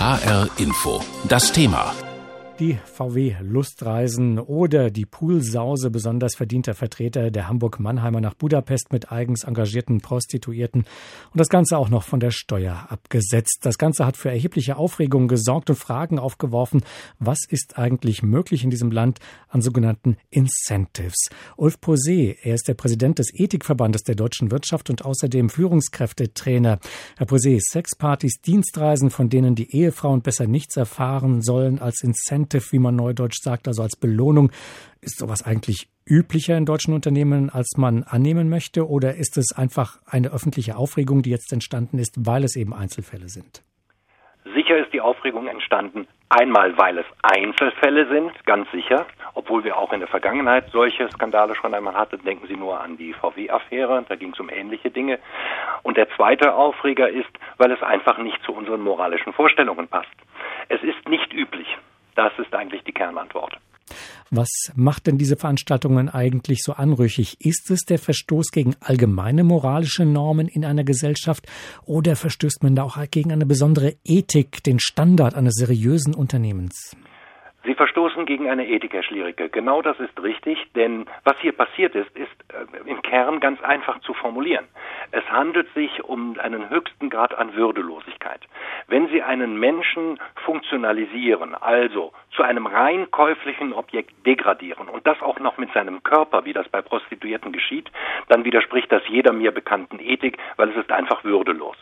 HR Info. Das Thema. Die VW-Lustreisen oder die Poolsause besonders verdienter Vertreter der Hamburg-Mannheimer nach Budapest mit eigens engagierten Prostituierten und das Ganze auch noch von der Steuer abgesetzt. Das Ganze hat für erhebliche Aufregung gesorgt und Fragen aufgeworfen, was ist eigentlich möglich in diesem Land an sogenannten Incentives. Ulf Posé, er ist der Präsident des Ethikverbandes der deutschen Wirtschaft und außerdem Führungskräftetrainer. Herr Posé, Sexpartys, Dienstreisen, von denen die Ehefrauen besser nichts erfahren sollen als Incentive, wie man neudeutsch sagt, also als Belohnung. Ist sowas eigentlich üblicher in deutschen Unternehmen, als man annehmen möchte? Oder ist es einfach eine öffentliche Aufregung, die jetzt entstanden ist, weil es eben Einzelfälle sind? Sicher ist die Aufregung entstanden, einmal weil es Einzelfälle sind, ganz sicher, obwohl wir auch in der Vergangenheit solche Skandale schon einmal hatten. Denken Sie nur an die VW-Affäre, da ging es um ähnliche Dinge. Und der zweite Aufreger ist, weil es einfach nicht zu unseren moralischen Vorstellungen passt. Es ist nicht üblich. Das ist eigentlich die Kernantwort. Was macht denn diese Veranstaltungen eigentlich so anrüchig? Ist es der Verstoß gegen allgemeine moralische Normen in einer Gesellschaft oder verstößt man da auch gegen eine besondere Ethik, den Standard eines seriösen Unternehmens? Sie verstoßen gegen eine Ethik, Herr Schliericke. Genau das ist richtig, denn was hier passiert ist im Kern ganz einfach zu formulieren. Es handelt sich um einen höchsten Grad an Würdelosigkeit. Wenn Sie einen Menschen funktionalisieren, also zu einem rein käuflichen Objekt degradieren und das auch noch mit seinem Körper, wie das bei Prostituierten geschieht, dann widerspricht das jeder mir bekannten Ethik, weil es ist einfach würdelos.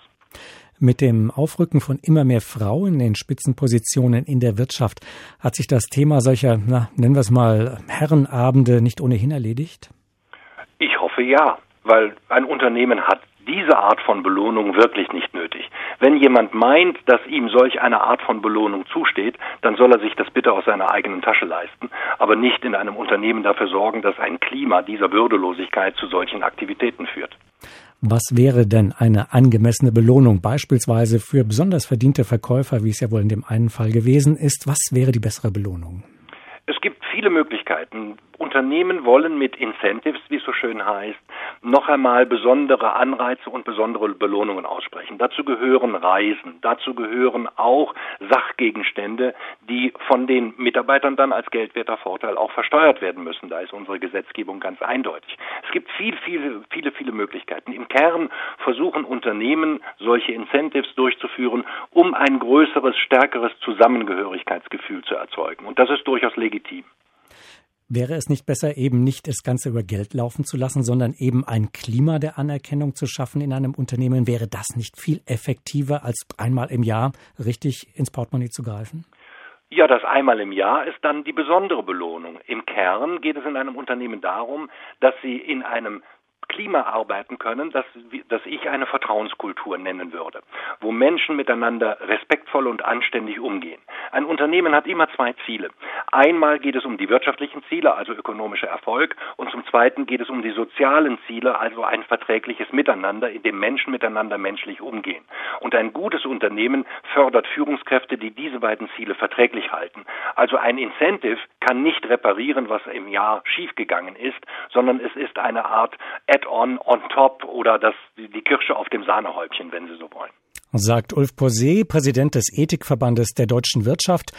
Mit dem Aufrücken von immer mehr Frauen in Spitzenpositionen in der Wirtschaft hat sich das Thema solcher, nennen wir es mal, Herrenabende nicht ohnehin erledigt? Ich hoffe ja, weil ein Unternehmen hat diese Art von Belohnung wirklich nicht nötig. Wenn jemand meint, dass ihm solch eine Art von Belohnung zusteht, dann soll er sich das bitte aus seiner eigenen Tasche leisten, aber nicht in einem Unternehmen dafür sorgen, dass ein Klima dieser Würdelosigkeit zu solchen Aktivitäten führt. Was wäre denn eine angemessene Belohnung, beispielsweise für besonders verdiente Verkäufer, wie es ja wohl in dem einen Fall gewesen ist? Was wäre die bessere Belohnung? Es gibt viele Möglichkeiten. Unternehmen wollen mit Incentives, wie es so schön heißt, noch einmal besondere Anreize und besondere Belohnungen aussprechen. Dazu gehören Reisen, dazu gehören auch Sachgegenstände, die von den Mitarbeitern dann als geldwerter Vorteil auch versteuert werden müssen. Da ist unsere Gesetzgebung ganz eindeutig. Es gibt viele Möglichkeiten. Im Kern versuchen Unternehmen, solche Incentives durchzuführen, um ein größeres, stärkeres Zusammengehörigkeitsgefühl zu erzeugen. Und das ist durchaus legitim. Wäre es nicht besser, eben nicht das Ganze über Geld laufen zu lassen, sondern eben ein Klima der Anerkennung zu schaffen in einem Unternehmen? Wäre das nicht viel effektiver, als einmal im Jahr richtig ins Portemonnaie zu greifen? Ja, das einmal im Jahr ist dann die besondere Belohnung. Im Kern geht es in einem Unternehmen darum, dass Sie in einem Klima arbeiten können, das ich eine Vertrauenskultur nennen würde, wo Menschen miteinander respektvoll und anständig umgehen. Ein Unternehmen hat immer zwei Ziele. Einmal geht es um die wirtschaftlichen Ziele, also ökonomischer Erfolg, und zum Zweiten geht es um die sozialen Ziele, also ein verträgliches Miteinander, in dem Menschen miteinander menschlich umgehen. Und ein gutes Unternehmen fördert Führungskräfte, die diese beiden Ziele verträglich halten. Also ein Incentive kann nicht reparieren, was im Jahr schiefgegangen ist, sondern es ist eine Art on top oder die Kirsche auf dem Sahnehäubchen, wenn Sie so wollen. Sagt Ulf Posé, Präsident des Ethikverbandes der deutschen Wirtschaft.